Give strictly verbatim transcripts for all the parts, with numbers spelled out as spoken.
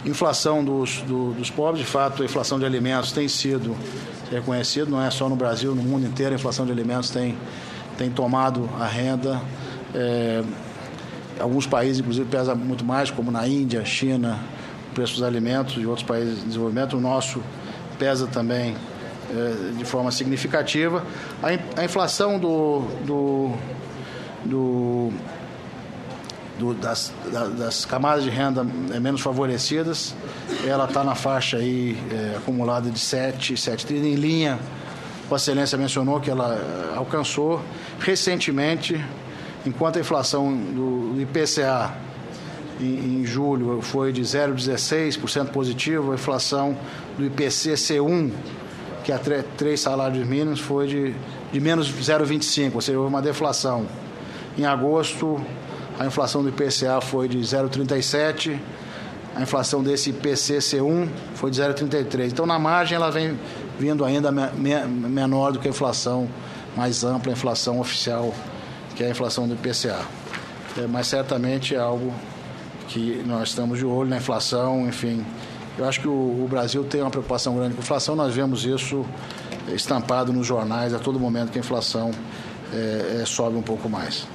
Inflação dos, do, dos pobres, de fato, a inflação de alimentos tem sido reconhecida, não é só no Brasil, no mundo inteiro, a inflação de alimentos tem, tem tomado a renda. É, alguns países, inclusive, pesa muito mais, como na Índia, China, o preço dos alimentos, e outros países de desenvolvimento. O nosso pesa também é, de forma significativa. A, a inflação do... do, do Do, das, das camadas de renda menos favorecidas, ela está na faixa aí, é, acumulada de sete, sete vírgula trinta, em linha com a Excelência mencionou que ela é, alcançou recentemente, enquanto a inflação do, do I P C A em, em julho foi de zero vírgula dezesseis por cento positivo, a inflação do I P C C um, que é tre, três salários mínimos, foi de, de menos zero vírgula vinte e cinco, ou seja, houve uma deflação. Em agosto, a inflação do I P C A foi de zero vírgula trinta e sete, a inflação desse I P C C um foi de zero vírgula trinta e três. Então, na margem, ela vem vindo ainda me, me, menor do que a inflação mais ampla, a inflação oficial, que é a inflação do I P C A. É, mas, certamente, é algo que nós estamos de olho na inflação, enfim. Eu acho que o, o Brasil tem uma preocupação grande com a inflação, nós vemos isso estampado nos jornais a todo momento que a inflação é, é, sobe um pouco mais.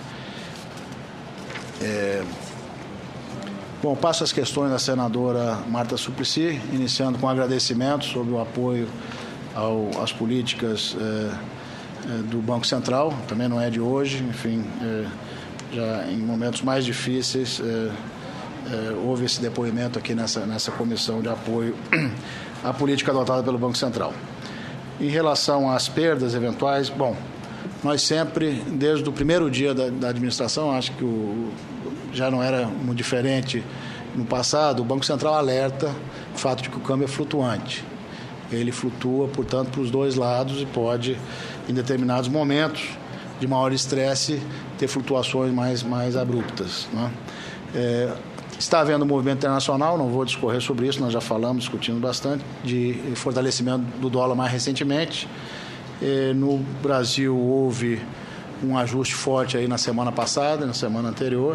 É... Bom, passo as questões da senadora Marta Suplicy, iniciando com agradecimento sobre o apoio ao, às políticas é, é, do Banco Central, também não é de hoje, enfim, é, já em momentos mais difíceis é, é, houve esse depoimento aqui nessa, nessa comissão de apoio à política adotada pelo Banco Central. Em relação às perdas eventuais, bom, nós sempre, desde o primeiro dia da, da administração, acho que o, já não era muito diferente no passado, o Banco Central alerta o fato de que o câmbio é flutuante. Ele flutua, portanto, para os dois lados e pode, em determinados momentos de maior estresse, ter flutuações mais, mais abruptas, né? É, está havendo um movimento internacional, não vou discorrer sobre isso, nós já falamos, discutimos bastante, de fortalecimento do dólar mais recentemente. No Brasil houve um ajuste forte aí na semana passada, na semana anterior,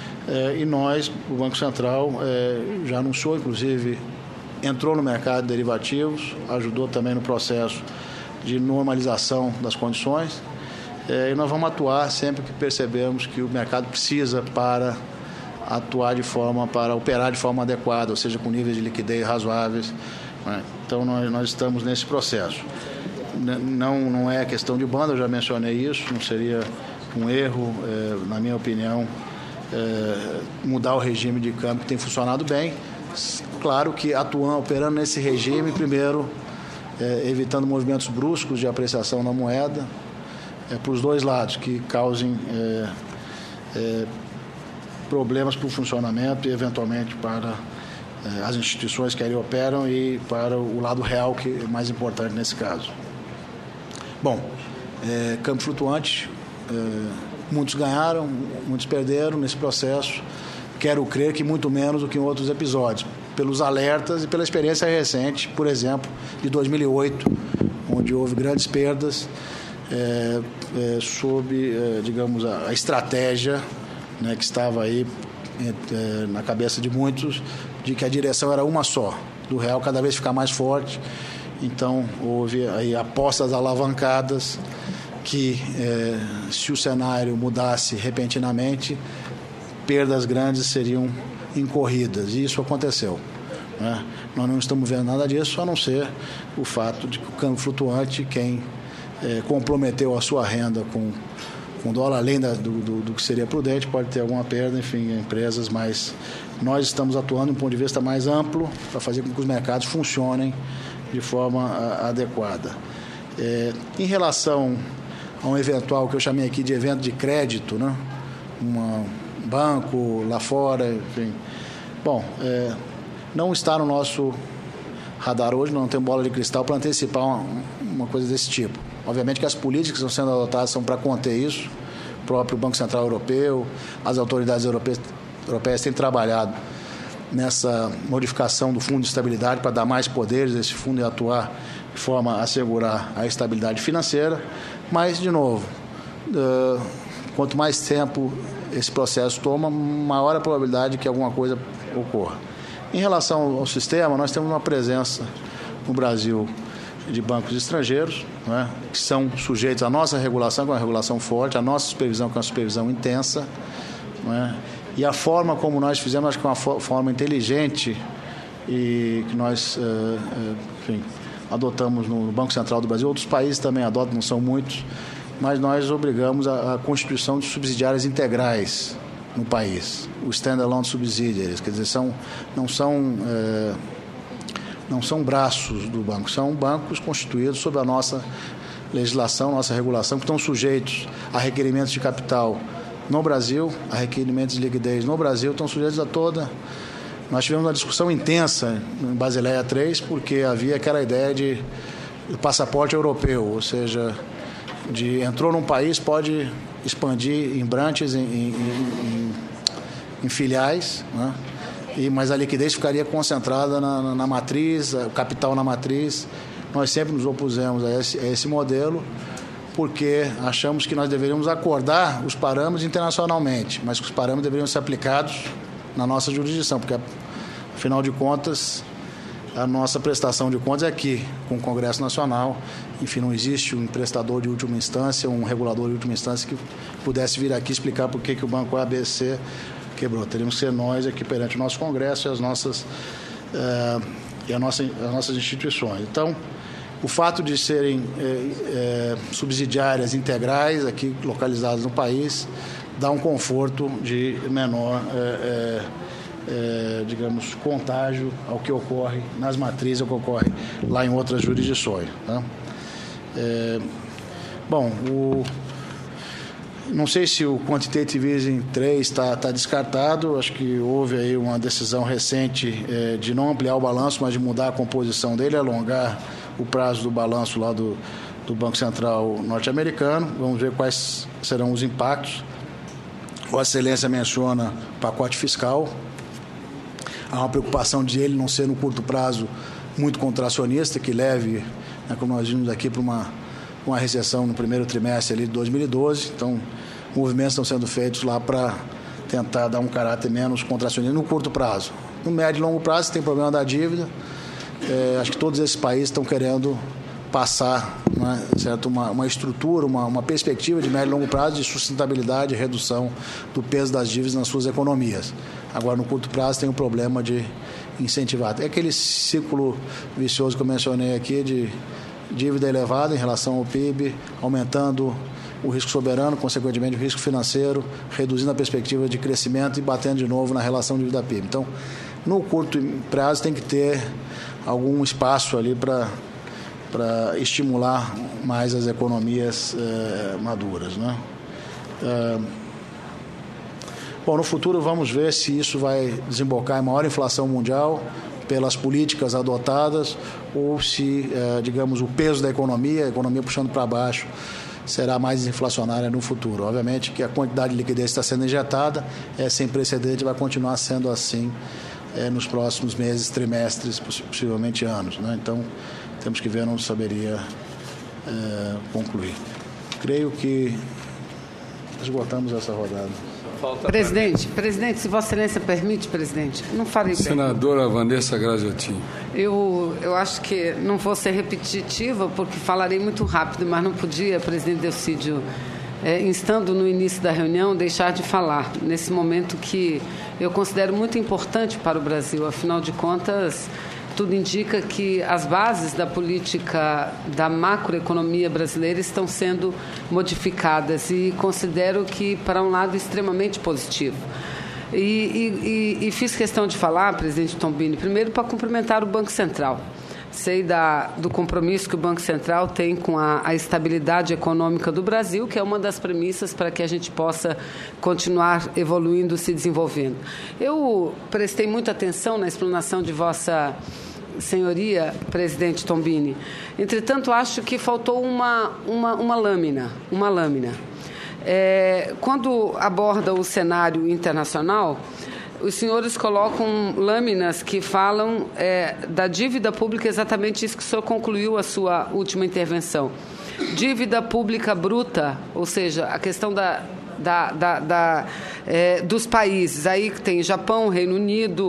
e nós, o Banco Central, já anunciou, inclusive, entrou no mercado de derivativos, ajudou também no processo de normalização das condições, e nós vamos atuar sempre que percebemos que o mercado precisa para atuar de forma, para operar de forma adequada, ou seja, com níveis de liquidez razoáveis, né? Então nós, nós estamos nesse processo. Não, não é questão de banda, eu já mencionei isso, não seria um erro, é, na minha opinião, é, mudar o regime de câmbio que tem funcionado bem. Claro que atuando, operando nesse regime, primeiro, é, evitando movimentos bruscos de apreciação da moeda, é, para os dois lados, que causem é, é, problemas para o funcionamento e, eventualmente, para é, as instituições que ali operam e para o lado real, que é mais importante nesse caso. Bom, é, câmbio flutuante, é, muitos ganharam, muitos perderam nesse processo. Quero crer que muito menos do que em outros episódios, pelos alertas e pela experiência recente, por exemplo, de dois mil e oito, onde houve grandes perdas é, é, sob, é, digamos, a, a estratégia, né, que estava aí é, na cabeça de muitos, de que a direção era uma só, do real cada vez ficar mais forte. Então, houve aí apostas alavancadas que, eh, se o cenário mudasse repentinamente, perdas grandes seriam incorridas. E isso aconteceu, né? Nós não estamos vendo nada disso, a não ser o fato de que o câmbio flutuante, quem eh, comprometeu a sua renda com, com dólar, além da, do, do, do que seria prudente, pode ter alguma perda, enfim, empresas, mas nós estamos atuando de um ponto de vista mais amplo para fazer com que os mercados funcionem de forma a, adequada. É, em relação a um eventual, que eu chamei aqui de evento de crédito, né? Um banco lá fora, enfim. Bom, é, não está no nosso radar hoje, não tem bola de cristal para antecipar uma, uma coisa desse tipo. Obviamente que as políticas que estão sendo adotadas são para conter isso. O próprio Banco Central Europeu, as autoridades europeias, europeias têm trabalhado nessa modificação do Fundo de Estabilidade para dar mais poderes a esse fundo e atuar de forma a assegurar a estabilidade financeira. Mas, de novo, uh, quanto mais tempo esse processo toma, maior a probabilidade de que alguma coisa ocorra. Em relação ao sistema, nós temos uma presença no Brasil de bancos estrangeiros, né, que são sujeitos à nossa regulação, que é uma regulação forte, à nossa supervisão, que é uma supervisão intensa, né, e a forma como nós fizemos, acho que é uma forma inteligente e que nós enfim, adotamos no Banco Central do Brasil. Outros países também adotam, não são muitos, mas nós obrigamos a, a constituição de subsidiárias integrais no país, os stand-alone subsidiaries, quer dizer, são, não são... É, não são braços do banco, são bancos constituídos sob a nossa legislação, nossa regulação, que estão sujeitos a requerimentos de capital no Brasil, a requerimentos de liquidez no Brasil, estão sujeitos a toda... Nós tivemos uma discussão intensa em Basileia três, porque havia aquela ideia de, de passaporte europeu, ou seja, de entrou num país, pode expandir em branches, em, em, em, em filiais, né? E, mas a liquidez ficaria concentrada na, na, na matriz, o capital na matriz. Nós sempre nos opusemos a esse, a esse modelo, porque achamos que nós deveríamos acordar os parâmetros internacionalmente, mas que os parâmetros deveriam ser aplicados na nossa jurisdição, porque, afinal de contas, a nossa prestação de contas é aqui, com o Congresso Nacional. Enfim, não existe um prestador de última instância, um regulador de última instância que pudesse vir aqui explicar por que, que o Banco A B C quebrou. Teríamos que ser nós aqui perante o nosso Congresso e as nossas, uh, e a nossa, as nossas instituições. Então, o fato de serem eh, eh, subsidiárias integrais aqui localizadas no país dá um conforto de menor, eh, eh, digamos, contágio ao que ocorre nas matrizes, ao que ocorre lá em outras jurisdições. Tá? Eh, bom, o... Não sei se o Quantitative Easing três está tá descartado, acho que houve aí uma decisão recente eh, de não ampliar o balanço, mas de mudar a composição dele, alongar o prazo do balanço lá do, do Banco Central norte-americano. Vamos ver quais serão os impactos. Vossa Excelência menciona o pacote fiscal. Há uma preocupação de ele não ser no curto prazo muito contracionista, que leve, né, como nós vimos aqui, para uma... uma recessão no primeiro trimestre ali de dois mil e doze, então movimentos estão sendo feitos lá para tentar dar um caráter menos contracionista no curto prazo. No médio e longo prazo tem problema da dívida, é, acho que todos esses países estão querendo passar, né, certo, uma, uma estrutura, uma, uma perspectiva de médio e longo prazo de sustentabilidade e redução do peso das dívidas nas suas economias. Agora, no curto prazo tem o problema de incentivar. É aquele ciclo vicioso que eu mencionei aqui de dívida elevada em relação ao P I B, aumentando o risco soberano, consequentemente o risco financeiro, reduzindo a perspectiva de crescimento e batendo de novo na relação dívida-P I B. Então, no curto prazo tem que ter algum espaço ali para para estimular mais as economias eh, maduras, né? Eh, bom, no futuro vamos ver se isso vai desembocar em maior inflação mundial pelas políticas adotadas ou se, eh, digamos, o peso da economia, a economia puxando para baixo, será mais inflacionária no futuro. Obviamente que a quantidade de liquidez está sendo injetada é sem precedente, vai continuar sendo assim eh, nos próximos meses, trimestres, possivelmente anos, né? Então, temos que ver, não saberia eh, concluir. Creio que esgotamos essa rodada. Presidente, presidente, se Vossa Excelência permite, presidente, não farei bem. Senadora Vanessa Graziotin. Eu, eu acho que não vou ser repetitiva, porque falarei muito rápido, mas não podia, presidente Delcídio, é, instando no início da reunião, deixar de falar, nesse momento que eu considero muito importante para o Brasil. Afinal de contas, tudo indica que as bases da política da macroeconomia brasileira estão sendo modificadas e considero que para um lado extremamente positivo. E, e, e, e fiz questão de falar, presidente Tombini, primeiro para cumprimentar o Banco Central. Sei da, do compromisso que o Banco Central tem com a, a estabilidade econômica do Brasil, que é uma das premissas para que a gente possa continuar evoluindo, se desenvolvendo. Eu prestei muita atenção na explanação de Vossa Senhoria, presidente Tombini. Entretanto, acho que faltou uma, uma, uma lâmina, uma lâmina. É, quando aborda o cenário internacional, os senhores colocam lâminas que falam é, da dívida pública, exatamente isso que o senhor concluiu a sua última intervenção. Dívida pública bruta, ou seja, a questão da, da, da, da, é, dos países. Aí tem Japão, Reino Unido,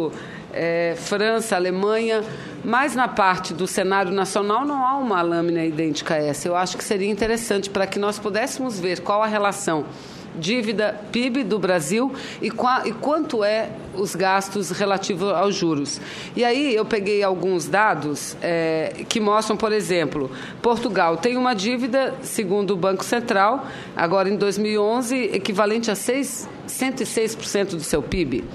é, França, Alemanha, mas na parte do cenário nacional não há uma lâmina idêntica a essa. Eu acho que seria interessante para que nós pudéssemos ver qual a relação dívida P I B do Brasil e, qua, e quanto é os gastos relativos aos juros. E aí eu peguei alguns dados é, que mostram, por exemplo, Portugal tem uma dívida, segundo o Banco Central, agora em dois mil e onze, equivalente a cento e seis por cento do seu P I B.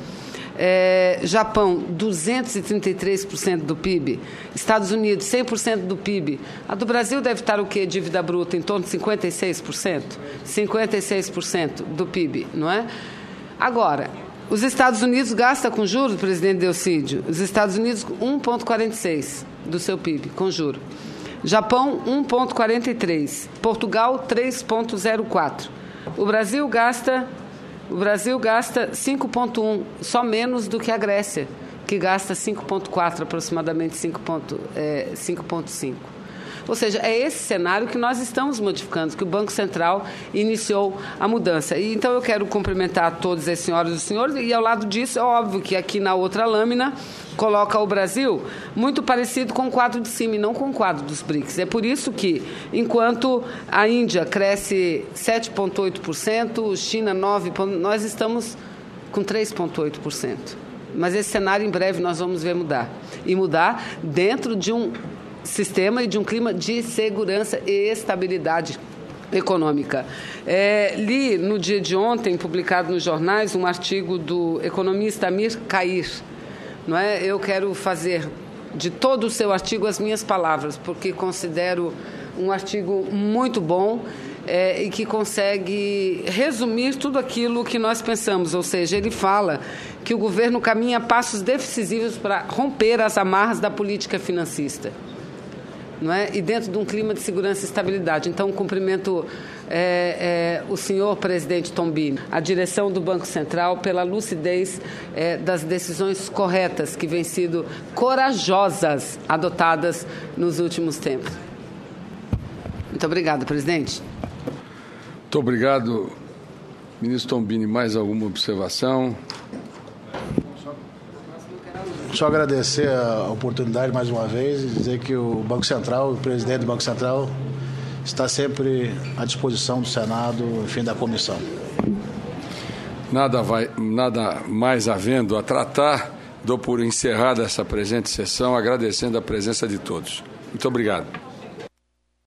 É, Japão, duzentos e trinta e três por cento do P I B. Estados Unidos, cem por cento do P I B. A do Brasil deve estar o quê? Dívida bruta em torno de cinquenta e seis por cento? cinquenta e seis por cento do P I B, não é? Agora, os Estados Unidos gastam com juros, presidente Delcídio, os Estados Unidos um vírgula quarenta e seis do seu P I B com juros. Japão, um vírgula quarenta e três. Portugal, três vírgula zero quatro. O Brasil gasta... O Brasil gasta cinco vírgula um, só menos do que a Grécia, que gasta cinco vírgula quatro, aproximadamente cinco vírgula cinco. Ou seja, é esse cenário que nós estamos modificando, que o Banco Central iniciou a mudança. E, então, eu quero cumprimentar todas as senhoras e os senhores, e ao lado disso, é óbvio que aqui na outra lâmina coloca o Brasil muito parecido com o quadro de cima e não com o quadro dos B R I C S. É por isso que, enquanto a Índia cresce sete vírgula oito por cento, China nove por cento, nós estamos com três vírgula oito por cento. Mas esse cenário, em breve, nós vamos ver mudar. E mudar dentro de um sistema e de um clima de segurança e estabilidade econômica. É, li no dia de ontem, publicado nos jornais, um artigo do economista Amir Kair. Não é? Eu quero fazer de todo o seu artigo as minhas palavras, porque considero um artigo muito bom é, e que consegue resumir tudo aquilo que nós pensamos. Ou seja, ele fala que o governo caminha passos decisivos para romper as amarras da política financista. Não é? E dentro de um clima de segurança e estabilidade. Então, cumprimento é, é, o senhor presidente Tombini, a direção do Banco Central, pela lucidez é, das decisões corretas que vêm sido corajosas adotadas nos últimos tempos. Muito obrigado, presidente. Muito obrigado, ministro Tombini. Mais alguma observação? Só agradecer a oportunidade mais uma vez e dizer que o Banco Central, o presidente do Banco Central, está sempre à disposição do Senado, enfim, da comissão. Nada, vai, nada mais havendo a tratar, dou por encerrada essa presente sessão, agradecendo a presença de todos. Muito obrigado.